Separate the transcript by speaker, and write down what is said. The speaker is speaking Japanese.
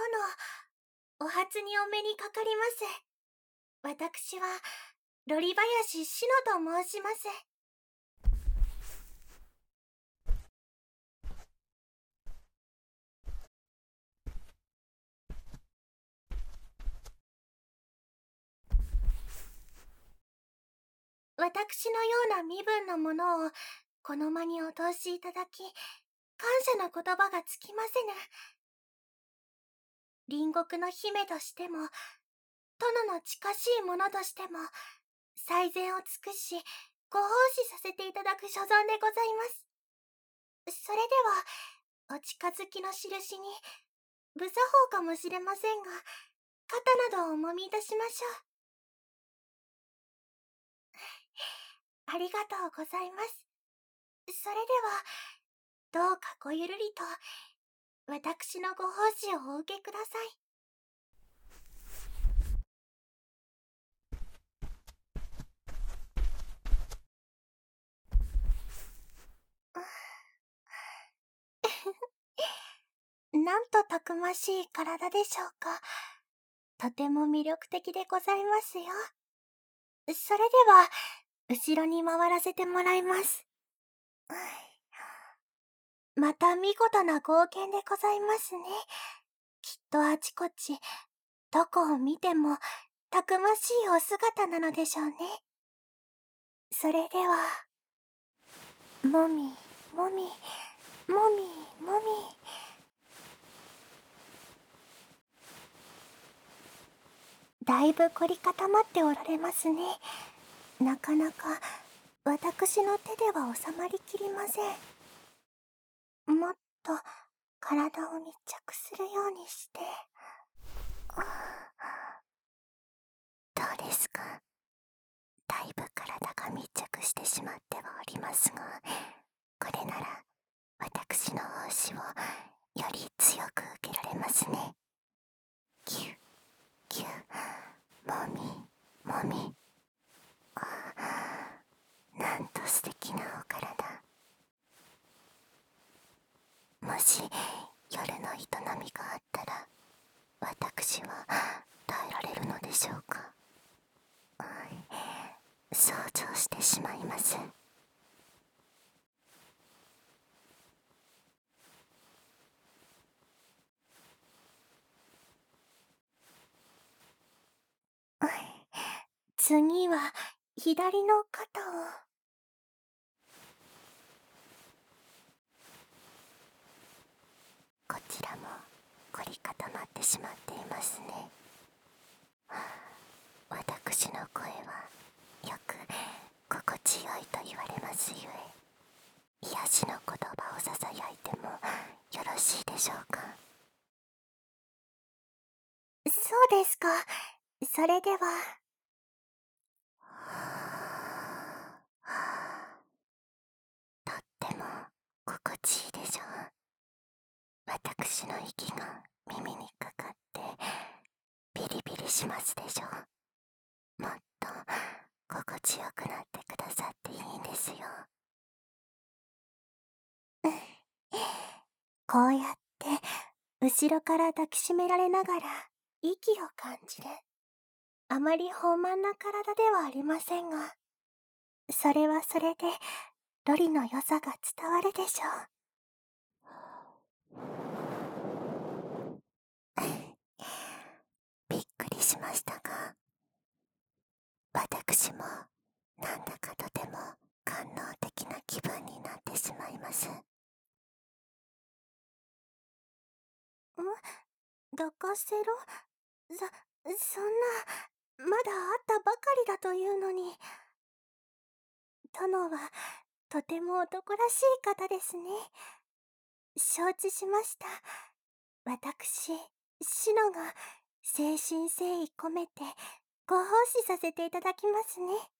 Speaker 1: お初にお目にかかります。私は、ロリ林しのと申します。私のような身分のものを、この間にお通しいただき、感謝の言葉がつきませぬ。隣国の姫としても、殿の近しい者としても、最善を尽くし、ご奉仕させていただく所存でございます。それでは、お近づきの印に、無作法かもしれませんが、肩などをお揉みいたしましょう。ありがとうございます。それでは、どうかごゆるりと、私のご奉仕をお受けください。なんとたくましい体でしょうか。とても魅力的でございますよ。それでは、後ろに回らせてもらいます。また見事な剛健でございますね。きっとあちこち、どこを見ても、たくましいお姿なのでしょうね。それでは、もみ、もみ、もみ、もみ。だいぶ凝り固まっておられますね。なかなか、私の手では収まりきりません。もっと、体を密着するようにして。どうですか？だいぶ体が密着してしまってはおりますが、これなら私の奉仕をより強く受けられますね。キュッキュッ、もみもみ。なんと素敵なお体。もし夜の営みがあったら、私は耐えられるのでしょうか。想像してしまいます。次は左の肩を。こちらも凝り固まってしまっていますね。私の声はよく心地よいと言われますゆえ、癒しの言葉をささやいてもよろしいでしょうか。そうですか。それでは。とっても心地いいでしょう。私の息が耳にかかってビリビリしますでしょう。もっと心地よくなってくださっていいんですよ。こうやって後ろから抱きしめられながら息を感じる。あまり豊満な体ではありませんが、それはそれでロリの良さが伝わるでしょう。びっくりしましたが、私もなんだかとても官能的な気分になってしまいます。抱かせろ？そんな、まだ会ったばかりだというのに。殿は、とても男らしい方ですね。承知しました。私、シノが、誠心誠意込めて、ご奉仕させていただきますね。